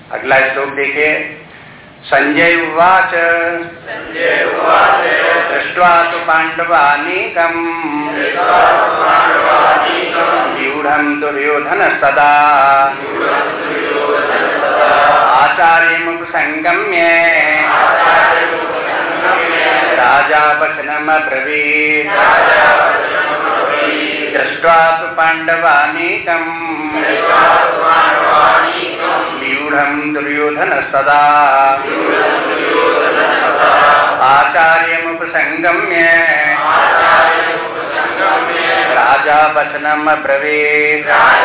अगला श्लोक देखिए। संजय उवाच दृष्ट्वा तु पाण्डवानीकम् व्यूढम् दुर्योधनस्तदा आचार्यमुपसंगम्य राजा वचनमब्रवीत्। दृष्ट्वा तु पाण्डवानीकम् व्यूढम् दुर्योधनस्तदा आचार्यमुपसंगम्य राजा वचनमब्रवीत्।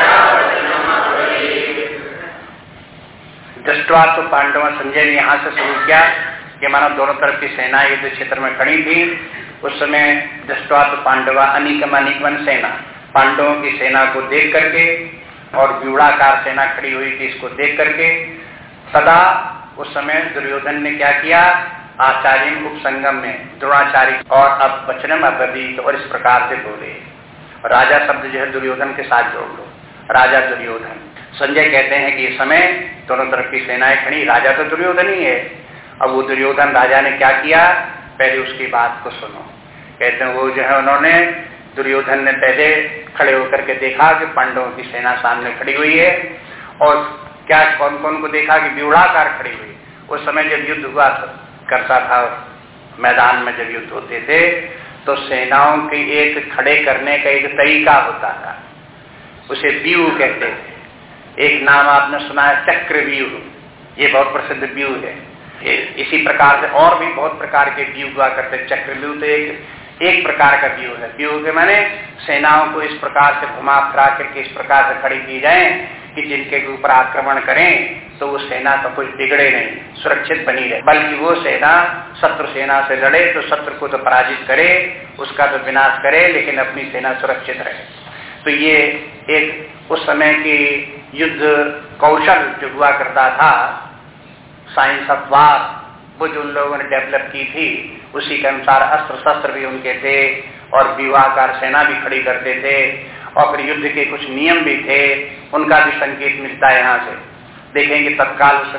दृष्ट्वा तो पांडव, संजय ने यहाँ से शुरू किया कि मानो दोनों तरफ की सेना युद्ध क्षेत्र में खड़ी थी। उस समय दृष्ट्वा तो पांडवा अनीकम अनीकवन सेना, पांडवों की सेना को देख करके और व्यूढ़ाकार सेना खड़ी हुई थी इसको देख करके सदा उस समय दुर्योधन ने क्या किया, आचार्य उपसंगम में द्रोणाचार्य और अब वचनम अब्रवीत और इस प्रकार से बोले। राजा शब्द जो है दुर्योधन के साथ जोड़ लो, राजा दुर्योधन। संजय कहते हैं कि इस समय दोनों तरफ की सेनाएं खड़ी, राजा तो दुर्योधन ही है। अब वो दुर्योधन राजा ने क्या किया, पहले उसकी बात को सुनो। कहते हैं वो जो है उन्होंने, दुर्योधन ने पहले खड़े होकर के देखा कि पांडवों की सेना सामने खड़ी हुई है और क्या कौन कौन को देखा कि व्यूढ़ाकार खड़ी हुई। उस समय जब युद्ध हुआ करता था, मैदान में जब युद्ध होते थे तो सेनाओं के एक खड़े करने का एक तरीका होता था, उसे व्यूह कहते थे। एक नाम आपने सुना है चक्रव्यूह, ये बहुत प्रसिद्ध व्यूह है। इसी प्रकार से और भी बहुत प्रकार के व्यूह हुआ करते। चक्रव्यूह तो एक प्रकार का व्यूह है। व्यूह के माने सेनाओं को इस प्रकार से घुमा फिरा करके इस प्रकार से खड़ी की जाए कि जिनके ऊपर आक्रमण करें तो वो सेना का कुछ बिगड़े नहीं, सुरक्षित बनी रहे, बल्कि वो सेना शत्रु सेना से लड़े तो शत्रु को तो पराजित करे, उसका तो विनाश करे, लेकिन अपनी सेना सुरक्षित रहे। तो ये एक उस समय की युद्ध कौशल जो हुआ करता था, साइंस ऑफ वार, वो जो उन लोगों ने डेवलप की थी, उसी के अनुसार अस्त्र शस्त्र भी उनके थे और व्यूहाकार सेना भी खड़ी करते थे और फिर युद्ध के कुछ नियम भी थे, उनका भी संकेत मिलता है। यहाँ से देखेंगे तत्काल उस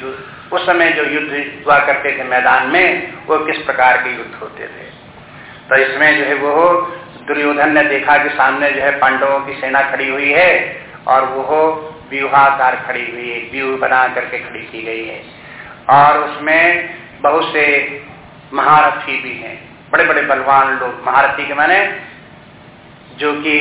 समय जो युद्ध हुआ करते थे मैदान में, वो किस प्रकार के युद्ध होते थे। तो इसमें जो है वो दुर्योधन ने देखा कि सामने जो है पांडवों की सेना खड़ी हुई है और वो व्यूहाकार खड़ी हुई है, व्यूह बना करके खड़ी की गई है और उसमें बहुत से महारथी भी हैं, बड़े बड़े बलवान लोग। महारथी के माने जो कि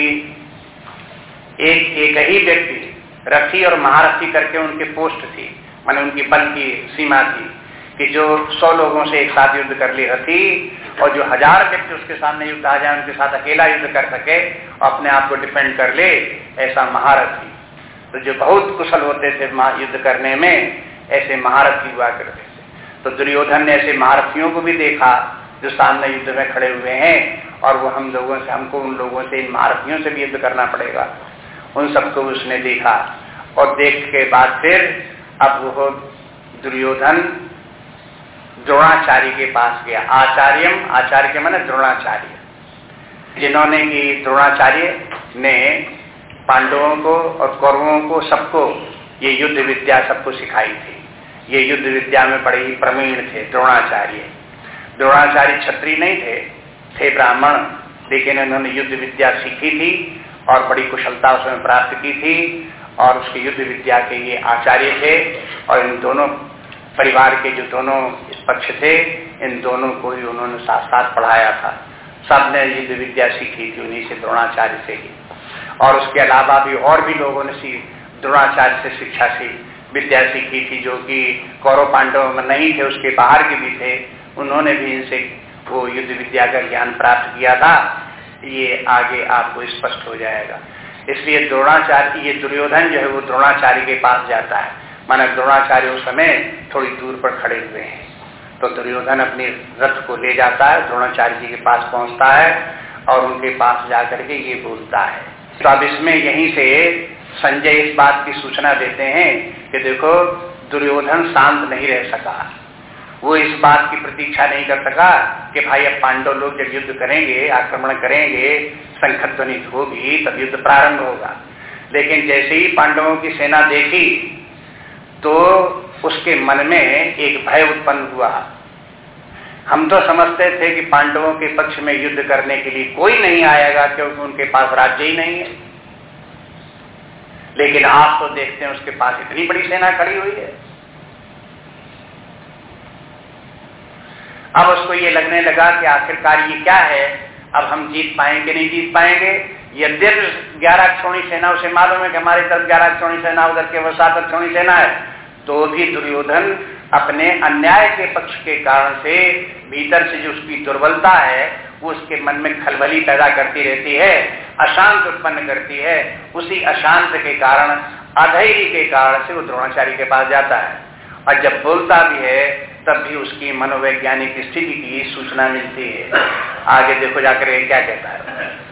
एक ही व्यक्ति, रथी और महारथी करके उनके पोस्ट थी, माने उनकी बल की सीमा थी कि जो 100 लोगों से एक साथ युद्ध कर ले रथी, और जो 1000 व्यक्ति उसके सामने युद्ध आ जाए उनके साथ अकेला युद्ध कर सके, अपने आप को डिफेंड कर ले, ऐसा महारथी। तो जो बहुत कुशल होते थे युद्ध करने में, ऐसे महारथी हुआ करते थे। तो दुर्योधन ने ऐसे महारथियों को भी देखा जो सामने युद्ध में खड़े हुए हैं और वो हमको उन लोगों से, इन महारथियों से भी युद्ध करना पड़ेगा। उन सबको उसने देखा और देख के बाद फिर अब वो दुर्योधन द्रोणाचार्य के पास गया। आचार्य के माने द्रोणाचार्य, जिन्होंने कि द्रोणाचार्य ने पांडवों को और कौरवों को सबको ये युद्ध विद्या सबको सिखाई थी। ये युद्ध विद्या में बड़े ही प्रवीण थे द्रोणाचार्य। द्रोणाचार्य क्षत्रिय नहीं थे ब्राह्मण, लेकिन उन्होंने युद्ध विद्या सीखी थी और बड़ी कुशलता उसमें प्राप्त की थी और उसके युद्ध विद्या के ये आचार्य थे। और इन दोनों परिवार के जो दोनों पक्ष थे, इन दोनों को ही उन्होंने साथ साथ पढ़ाया था। सबने युद्ध विद्या सीखी थी उन्हीं से, द्रोणाचार्य से ही। और उसके अलावा भी और भी लोगों ने द्रोणाचार्य से शिक्षा विद्या सीखी थी, जो कि कौरव पांडव में नहीं थे, उसके बाहर के भी थे। उन्होंने भी इनसे वो युद्ध विद्या का ज्ञान प्राप्त किया था। ये आगे आपको स्पष्ट हो जाएगा। इसलिए द्रोणाचार्य, ये दुर्योधन जो है वो द्रोणाचार्य के पास जाता है, माना द्रोणाचार्य उस समय थोड़ी दूर पर खड़े हुए हैं। तो दुर्योधन अपने रथ को ले जाता है, द्रोणाचार्य जी के पास पहुंचता है और उनके पास जाकर के ये बोलता है। तो अब इसमें यहीं से संजय इस बात की सूचना देते हैं कि देखो दुर्योधन शांत नहीं रह सका। वो इस बात की प्रतीक्षा नहीं कर सका कि भाई अब पांडव लोग जब युद्ध करेंगे, आक्रमण करेंगे, शंखध्वनि होगी, तब युद्ध प्रारंभ होगा। लेकिन जैसे ही पांडवों की सेना देखी तो उसके मन में एक भय उत्पन्न हुआ। हम तो समझते थे कि पांडवों के पक्ष में युद्ध करने के लिए कोई नहीं आएगा क्योंकि उनके पास राज्य ही नहीं है, लेकिन आप तो देखते हैं उसके पास इतनी बड़ी सेना खड़ी हुई है। अब उसको ये लगने लगा कि आखिरकार ये क्या है, अब हम जीत पाएंगे नहीं जीत पाएंगे। यद्यपि 11 अक्षौणी सेना उसे मालूम है कि हमारी तरफ 11 अक्षौणी सेना, उधर केवल 7 अक्षौणी सेना है, तो भी दुर्योधन अपने अन्याय के पक्ष के कारण से भीतर से जो उसकी दुर्बलता है वो उसके मन में खलबली पैदा करती रहती है, अशांत उत्पन्न करती है। उसी अशांत के कारण, अधैर्य के कारण से वो द्रोणाचार्य के पास जाता है और जब बोलता भी है तब भी उसकी मनोवैज्ञानिक स्थिति की सूचना मिलती है। आगे देखो जाकर क्या कहता है।